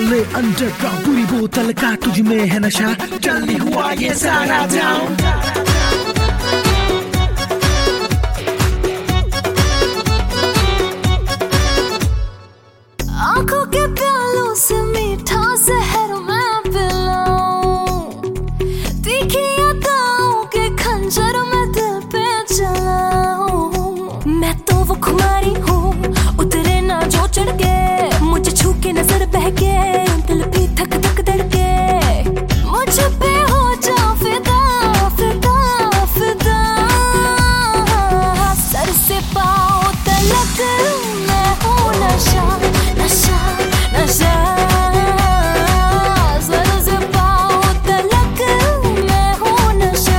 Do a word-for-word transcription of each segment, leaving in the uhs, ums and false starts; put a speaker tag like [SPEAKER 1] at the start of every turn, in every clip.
[SPEAKER 1] ले अंडरग्राउंड, पूरी बोतल का तुझ में है नशा, चल नहीं हुआ ये सारा डाउन।
[SPEAKER 2] आंखों के प्यालों से मीठा जहर मैं पिलाऊं, तीखी अदाओं के खंजर में दिल पे चलाऊं। मैं तो वो खुमारी हूँ, उतरे ना जो चढ़ के, मुझे छू के नजर बहके, दिल भी धक धक धड़के, मुझ पे हो जा फिदा फिदा फिदा। सर से पाँव तलक मैं हूँ नशा नशा नशा, सर से पाँव तलक मैं हूँ नशा।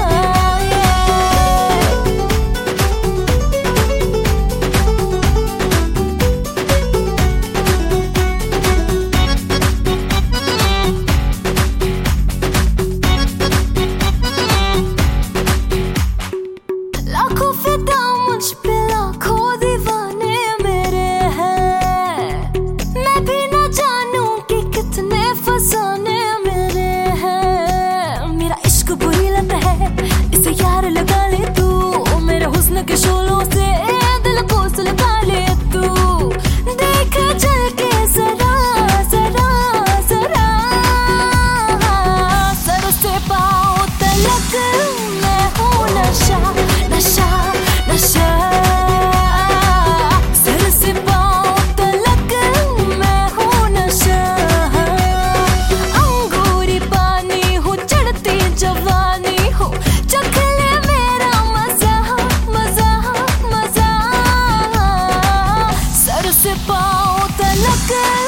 [SPEAKER 2] लाखों फिदा मुझ पे, लाखों दीवाने मेरे हैं, मैं भी ना जानूं कि कितने फसाने मेरे हैं। मेरा इश्क बुरी लत है, इसे यार लगा ले तू, मेरे हुस्न के शोलों से दिल को सुलगा ले तू। देख चल के जरा जरा जरा, सर से पाँव तलक मैं हूँ नशा नशा नशा, सर से पाँव तलक मैं हूँ नशा। अंगूरी पानी हो, चढ़ती जवानी हो, चख ले मेरा मजा मजा मजा, सर से पाँव तलक